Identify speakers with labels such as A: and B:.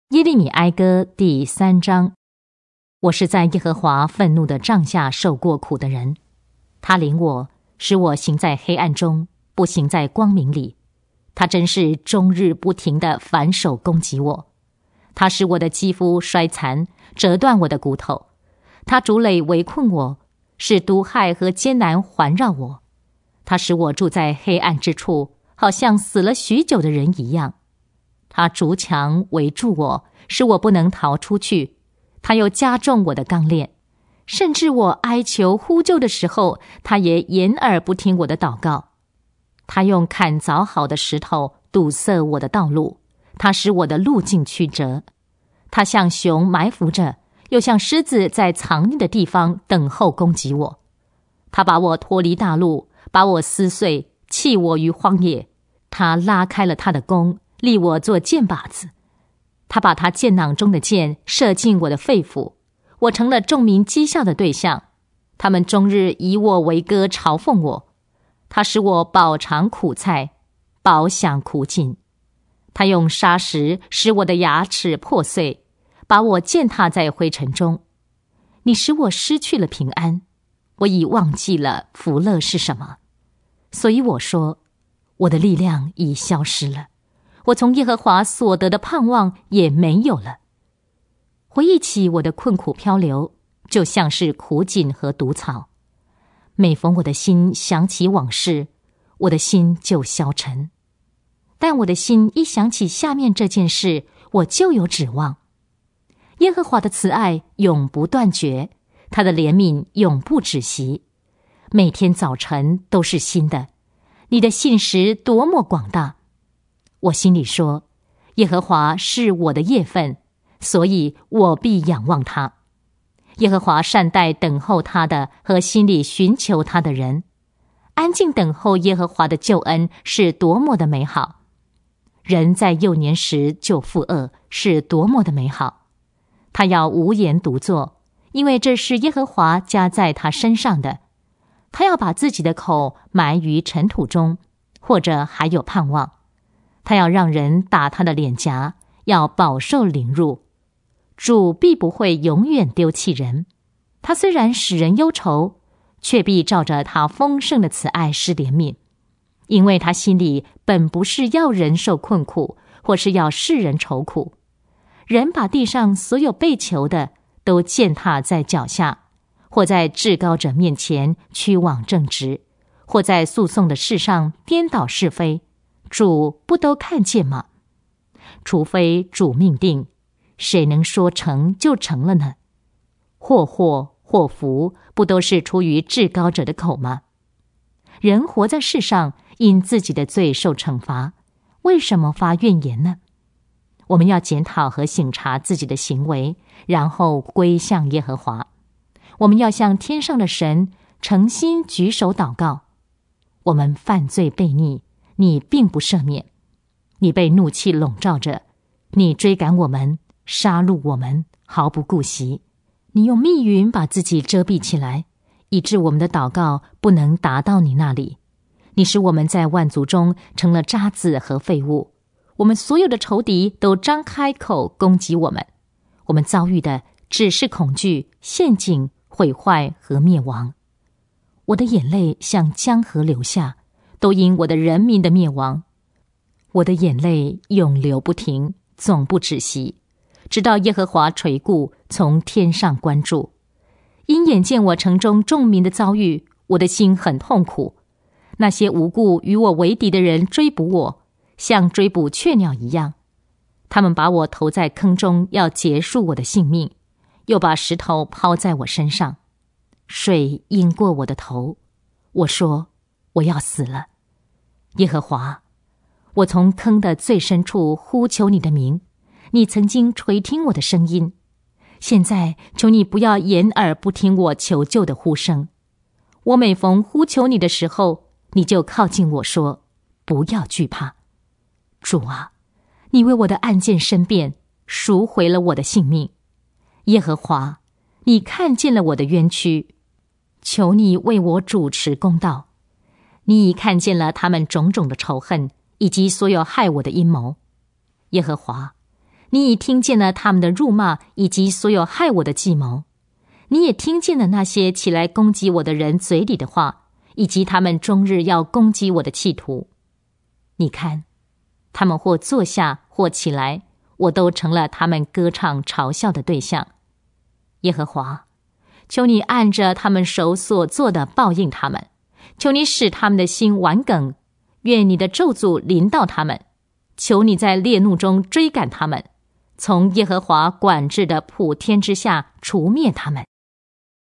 A: 耶利米哀歌第3章。我是在耶和华愤怒的杖下受过苦的人，他领我，使我行在黑暗中，不行在光明里。他真是终日不停地反手攻击我。他使我的肌肤衰残，折断我的骨头。他筑垒围困我，使毒害和艰难环绕我。他使我住在黑暗之处，好像死了许久的人一样。他筑墙围住我，使我不能逃出去。他又加重我的钢链，甚至我哀求呼救的时候，他也掩耳不听我的祷告。他用砍凿好的石头堵塞我的道路，他使我的路径曲折。他像熊埋伏着，又像狮子在藏匿的地方等候攻击我。他把我脱离大路，把我撕碎，弃我于荒野。他拉开了他的弓，立我做箭靶子。他把他箭囊中的箭射进我的肺腑，我成了众民讥笑的对象。他们终日以我为歌，嘲讽我。他使我饱尝苦菜，饱享苦尽。他用砂石使我的牙齿破碎，把我践踏在灰尘中。你使我失去了平安，我已忘记了福乐是什么。所以我说，我的力量已消失了，我从耶和华所得的盼望也没有了。回忆起我的困苦漂流，就像是苦井和毒草。每逢我的心想起往事，我的心就消沉。但我的心一想起下面这件事，我就有指望。耶和华的慈爱永不断绝，他的怜悯永不止息。每天早晨都是新的，你的信实多么广大！我心里说，耶和华是我的业分，所以我必仰望他。耶和华善待等候他的和心里寻求他的人。安静等候耶和华的救恩是多么的美好！人在幼年时就负恶，是多么的美好！他要无言独坐，因为这是耶和华加在他身上的。他要把自己的口埋于尘土中，或者还有盼望。他要让人打他的脸颊，要饱受凌辱。主必不会永远丢弃人，他虽然使人忧愁，却必照着他丰盛的慈爱施怜悯，因为他心里本不是要人受困苦，或是要世人愁苦。人把地上所有被囚的都践踏在脚下，或在至高者面前屈枉正直，或在诉讼的事上颠倒是非，主不都看见吗？除非主命定，谁能说成就成了呢？或祸或福，不都是出于至高者的口吗？人活在世上，因自己的罪受惩罚，为什么发怨言呢？我们要检讨和省察自己的行为，然后归向耶和华。我们要向天上的神诚心举手祷告。我们犯罪悖逆，你并不赦免。你被怒气笼罩着，你追赶我们，杀戮我们，毫不顾惜。你用密云把自己遮蔽起来，以致我们的祷告不能达到你那里。你使我们在万族中成了渣滓和废物，我们所有的仇敌都张开口攻击我们。我们遭遇的只是恐惧、陷阱、毁坏和灭亡。我的眼泪像江河流下，都因我的人民的灭亡。我的眼泪永流不停，总不止息，直到耶和华垂顾，从天上关注。因眼见我城中众民的遭遇，我的心很痛苦。那些无故与我为敌的人追捕我，像追捕雀鸟一样。他们把我投在坑中，要结束我的性命，又把石头抛在我身上。水淹过我的头，我说，我要死了。耶和华，我从坑的最深处呼求你的名，你曾经垂听我的声音。现在求你不要掩耳不听我求救的呼声。我每逢呼求你的时候，你就靠近我说，不要惧怕。主啊，你为我的案件申辩，赎回了我的性命。耶和华，你看见了我的冤屈，求你为我主持公道。你已看见了他们种种的仇恨，以及所有害我的阴谋。耶和华， 你已听见了他们的辱骂以及所有害我的计谋，你也听见了那些起来攻击我的人嘴里的话，以及他们终日要攻击我的企图。你看，他们或坐下或起来，我都成了他们歌唱嘲笑的对象。耶和华，求你按着他们手所做的报应他们，求你使他们的心顽梗，愿你的咒诅临到他们，求你在烈怒中追赶他们，从耶和华管制的普天之下除灭他们。